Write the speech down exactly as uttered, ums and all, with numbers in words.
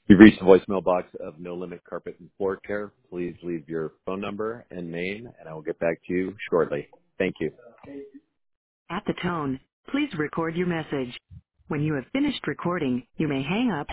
You've reached the voicemail box of No Limit Carpet and Floor Care. Please leave your phone number and name, and I will get back to you shortly. Thank you. At the tone, please record your message. When you have finished recording, you may hang up